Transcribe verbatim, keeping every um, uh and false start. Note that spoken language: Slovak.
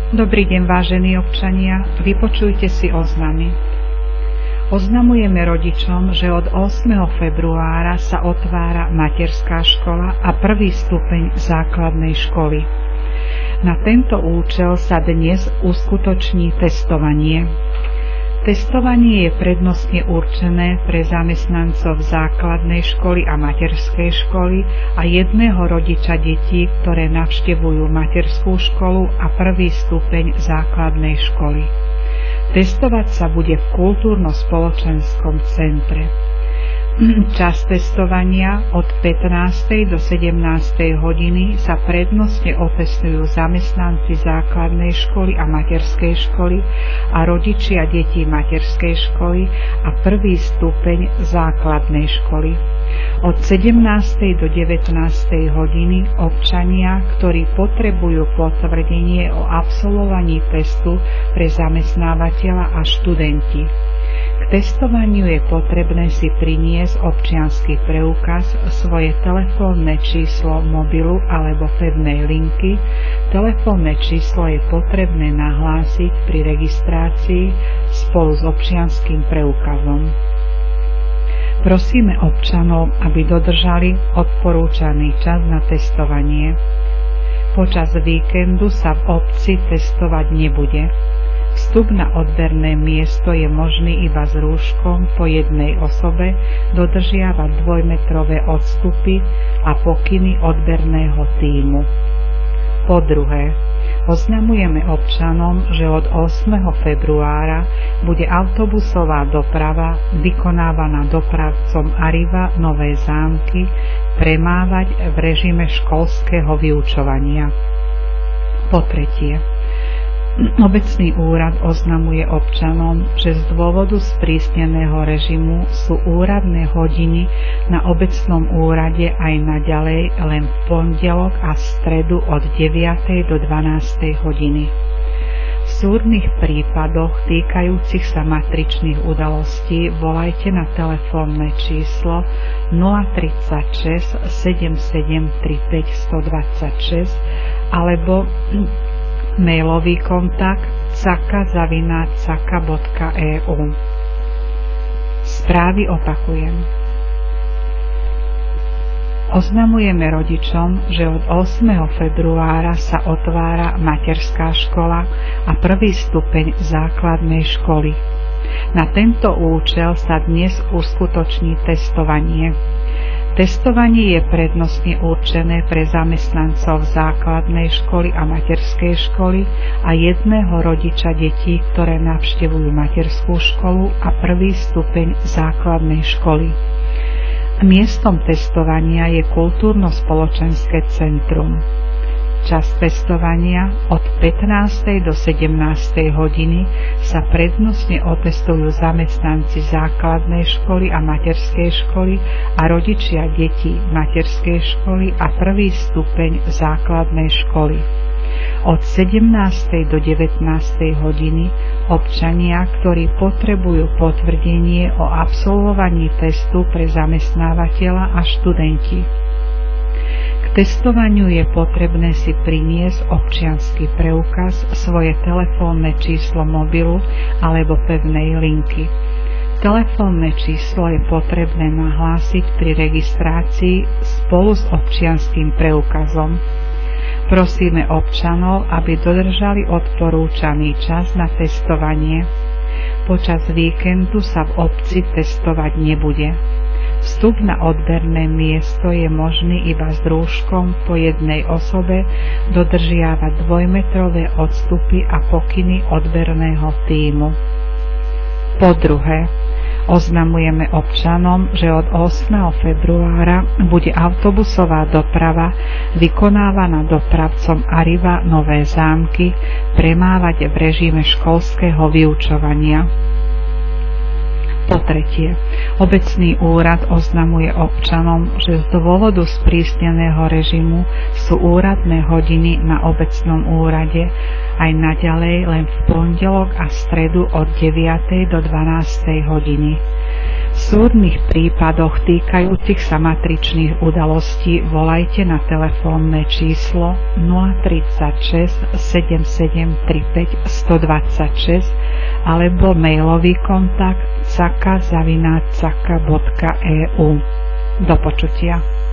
Dobrý deň, vážení občania, vypočujte si oznamy. Oznamujeme rodičom, že od ôsmeho februára sa otvára materská škola a prvý stupeň základnej školy. Na tento účel sa dnes uskutoční testovanie. Testovanie je prednostne určené pre zamestnancov základnej školy a materskej školy a jedného rodiča detí, ktoré navštevujú materskú školu a prvý stupeň základnej školy. Testovať sa bude v kultúrno-spoločenskom centre. Čas testovania od pätnástej do sedemnástej hodiny sa prednostne otestujú zamestnanci základnej školy a materskej školy a rodičia detí materskej školy a prvý stupeň základnej školy. Od sedemnástej do devätnástej hodiny občania, ktorí potrebujú potvrdenie o absolvovaní testu pre zamestnávateľa a študenti. K testovaniu je potrebné si priniesť občiansky preukaz, svoje telefónne číslo mobilu alebo pevnej linky. Telefónne číslo je potrebné nahlásiť pri registrácii spolu s občianskym preukazom. Prosíme občanov, aby dodržali odporúčaný čas na testovanie. Počas víkendu sa v obci testovať nebude. Vstup na odberné miesto je možný iba s rúškom po jednej osobe, dodržiavať dvojmetrové odstupy a pokyny odberného tímu. Po druhé, oznamujeme občanom, že od ôsmeho februára bude autobusová doprava vykonávaná dopravcom Arriva Nové Zámky premávať v režime školského vyučovania. Po tretie, Obecný úrad oznamuje občanom, že z dôvodu sprísneného režimu sú úradné hodiny na obecnom úrade aj naďalej len v pondelok a stredu od deviatej do dvanástej hodiny. V súdnych prípadoch týkajúcich sa matričných udalostí volajte na telefónne číslo nula tridsaťšesť sedemstosedemdesiattripäť stodvadsaťšesť alebo mailový kontakt caka zavináč caka bodka e u. Správy opakujem. Oznamujeme rodičom, že od ôsmeho februára sa otvára materská škola a prvý stupeň základnej školy. Na tento účel sa dnes uskutoční testovanie. Testovanie je prednostne určené pre zamestnancov základnej školy a materskej školy a jedného rodiča detí, ktoré navštevujú materskú školu a prvý stupeň základnej školy. Miestom testovania je kultúrno-spoločenské centrum. Čas testovania od pätnástej do sedemnástej hodiny sa prednostne otestujú zamestnanci základnej školy a materskej školy a rodičia detí materskej školy a prvý stupeň základnej školy. Od sedemnástej do devätnástej hodiny občania, ktorí potrebujú potvrdenie o absolvovaní testu pre zamestnávateľa a študenti. K testovaniu je potrebné si priniesť občiansky preukaz, svoje telefónne číslo mobilu alebo pevnej linky. Telefónne číslo je potrebné nahlásiť pri registrácii spolu s občianskym preukazom. Prosíme občanov, aby dodržali odporúčaný čas na testovanie. Počas víkendu sa v obci testovať nebude. Vstup na odberné miesto je možný iba s rúškom po jednej osobe, dodržiavať dvojmetrové odstupy a pokyny odberného tímu. Po druhé, oznamujeme občanom, že od ôsmeho februára bude autobusová doprava vykonávaná dopravcom Arriva Nové Zámky premávať v režime školského vyučovania. Po tretie, obecný úrad oznamuje občanom, že z dôvodu sprísneného režimu sú úradné hodiny na obecnom úrade aj naďalej len v pondelok a stredu od deviatej do dvanástej hodiny. V súdnych prípadoch týkajúcich sa matričných udalostí volajte na telefónne číslo nula tridsaťšesť sedemstotridsaťpäť stodvadsaťšesť alebo mailový kontakt caka zavináč caka bodka e u. Do počutia.